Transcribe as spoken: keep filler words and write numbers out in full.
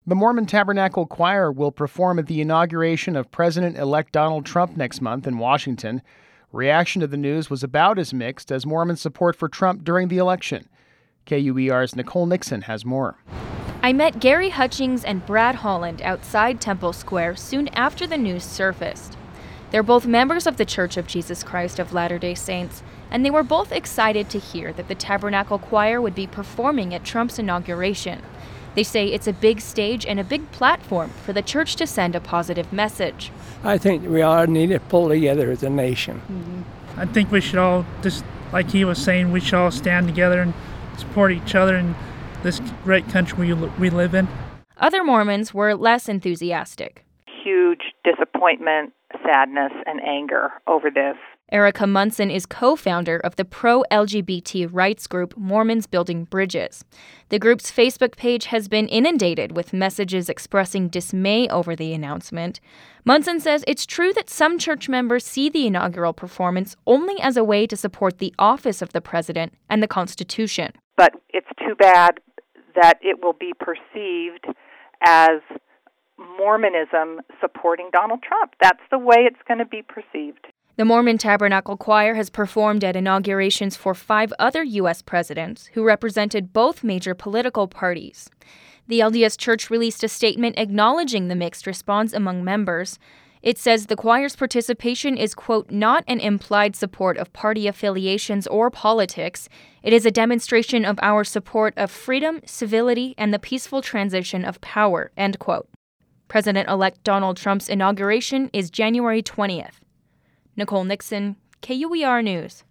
The Mormon Tabernacle Choir will perform at the inauguration of President-elect Donald Trump next month in Washington. Reaction to the news was about as mixed as Mormon support for Trump during the election. K U E R's Nicole Nixon has more. I met Gary Hutchings and Brad Holland outside Temple Square soon after the news surfaced. They're both members of the Church of Jesus Christ of Latter-day Saints, and they were both excited to hear that the Tabernacle Choir would be performing at Trump's inauguration. They say it's a big stage and a big platform for the church to send a positive message. I think we all need to pull together as a nation. Mm-hmm. I think we should all, just like he was saying, we should all stand together and support each other in this great country we, we live in. Other Mormons were less enthusiastic. Huge disappointment, sadness, and anger over this. Erica Munson is co-founder of the pro-L G B T rights group Mormons Building Bridges. The group's Facebook page has been inundated with messages expressing dismay over the announcement. Munson says it's true that some church members see the inaugural performance only as a way to support the office of the president and the Constitution. But it's too bad that it will be perceived as Mormonism supporting Donald Trump. That's the way it's going to be perceived. The Mormon Tabernacle Choir has performed at inaugurations for five other U S presidents who represented both major political parties. The L D S Church released a statement acknowledging the mixed response among members. It says the choir's participation is, quote, not an implied support of party affiliations or politics. It is a demonstration of our support of freedom, civility, and the peaceful transition of power, end quote. President-elect Donald Trump's inauguration is January twentieth. Nicole Nixon, K U E R News.